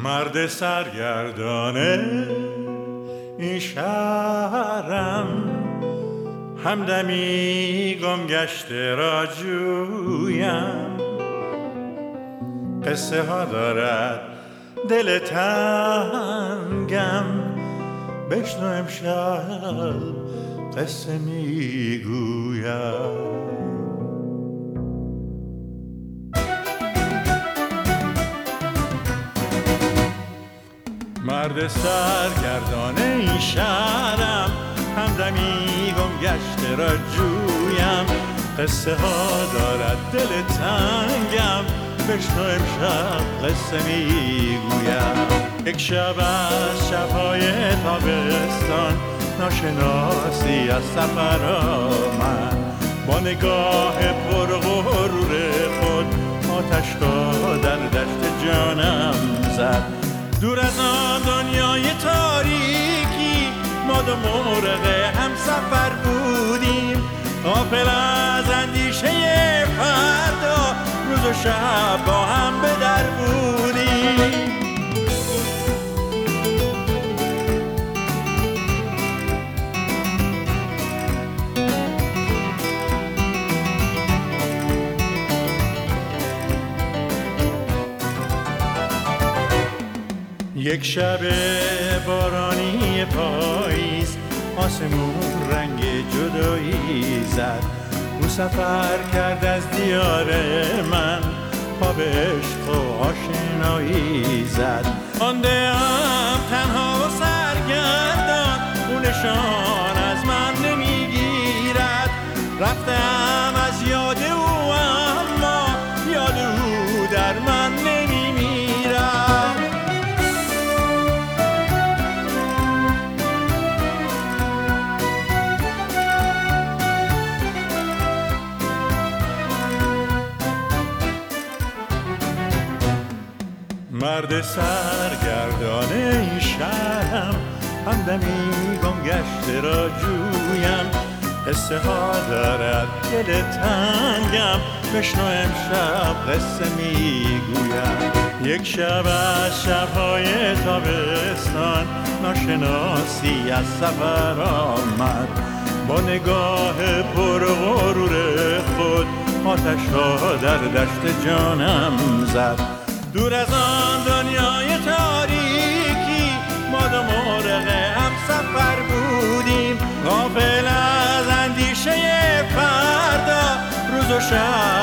مرد سرگردانه این شهرم، همدمی گم گشته را جویم. قصه ها دارد دل تنگم، بشنو امشب قصه میگویم. مرد سرگردانه این شهرم، همدمی گم گشته را جویم. قصه ها دارد دل تنگم، بشنو امشب قصه میگویم. یک شب از شبهای تابستان، ناشناسی از سفر آمد. با نگاه پرغرور خود آتش را در دشت جانم زد. دور از آن دنیای تاریکی، ما دو مرغ هم سفر بودیم. غافل از اندیشه فردا، روز و شب با هم به در بودیم. یک شب بارانی پاییز، آسمون رنگ جدایی زد. او سفر کرد از دیار من، پا به عشق و آشنایی زد. مانده‌ام تنها و سرگردان، او نشان از من نمیگیرد. رفتم از یاد او، اما یاد او در من نمیمیرد. مرد سرگردانه این شهرم، همدمی گم گشته را جویم. قصه ها دارد دل تنگم، بشنو امشب قصه میگویم. یک شب از شبهای تابستان، ناشناسی از سفر آمد. با نگاه پرغرور خود آتش را در دشت جانم زد. دور از آن دنیای تاریکی، ما دو مرغ هم سفر بودیم. غافل از اندیشه فردا، روز و شب